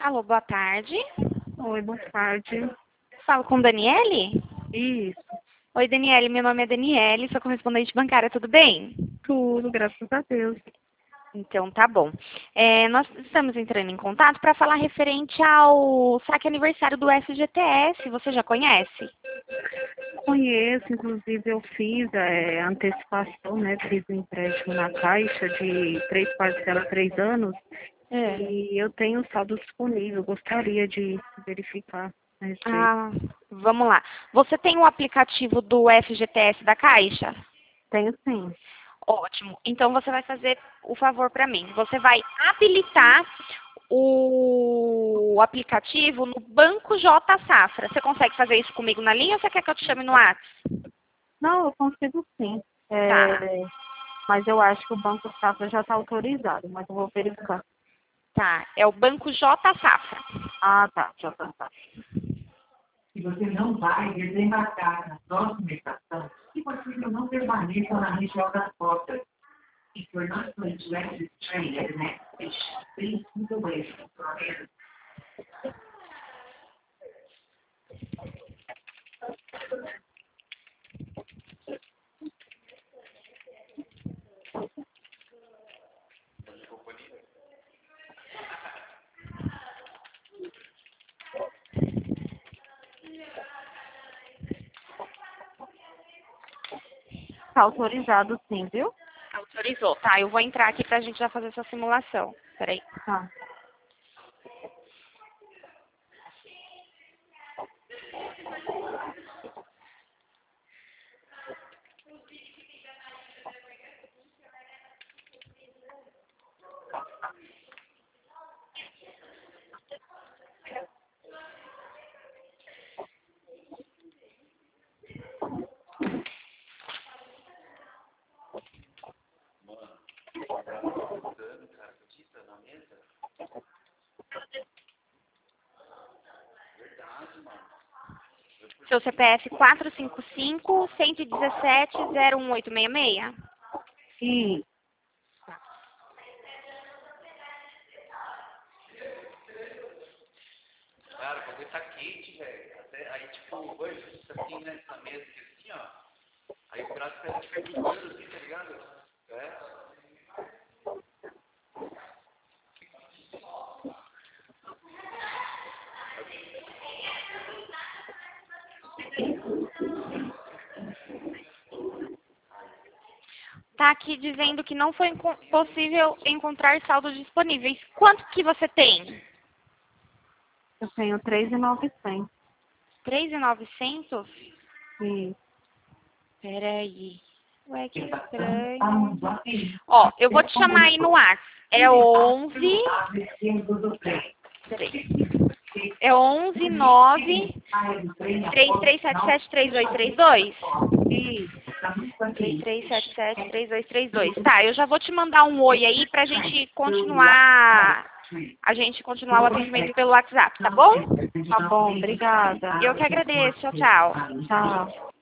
Alô, boa tarde. Oi, boa tarde. Falo com Daniele? Isso, Oi, Daniele, meu nome é Daniele, sou correspondente bancária, tudo bem? tudo, graças a Deus. Então, tá bom. Nós estamos entrando em contato para falar referente ao saque aniversário do FGTS, você já conhece? Conheço, inclusive eu fiz antecipação, né? Fiz um empréstimo na Caixa de 3 parcelas, 3 anos, É. e eu tenho saldo disponível. Gostaria de verificar a respeito. Ah, vamos lá. Você tem o aplicativo do FGTS da Caixa? Tenho sim. Ótimo. Então você vai fazer o favor para mim. Você vai habilitar o aplicativo no Banco J Safra. Você consegue fazer isso comigo na linha ou você quer que eu te chame no WhatsApp? Não, eu consigo sim. Tá, Mas eu acho que o Banco Safra já está autorizado, mas eu vou verificar. tá. É o Banco J Safra. Ah, tá, já está. Se você não vai desembarcar na próxima estação, que possível não permaneça na região das portas. If you're not going to exit this train at the next station, please move away from the door. Está autorizado sim, viu? Autorizou. Tá, eu vou entrar aqui pra gente já fazer essa simulação. Peraí. Tá. Seu CPF 455-117-01866. E Cara, o bagulho tá quente, velho. Até aí, tipo, hoje, isso aqui, né, essa mesa aqui assim, ó. Aí o braço tá fervilhando assim, tá ligado? É. Tá aqui dizendo que não foi possível encontrar saldos disponíveis. Quanto que você tem? eu tenho 3.900. 3.900? E Peraí. Ué, que estranho. Ó, eu vou te chamar aí no WhatsApp. É 11... Peraí. É 11 9 3377 3232? E 3377 3232. Tá, eu já vou te mandar um oi aí pra gente continuar. A gente continuar o atendimento pelo WhatsApp, tá bom? tá bom, obrigada. Eu que agradeço. Tchau, tchau. Tchau.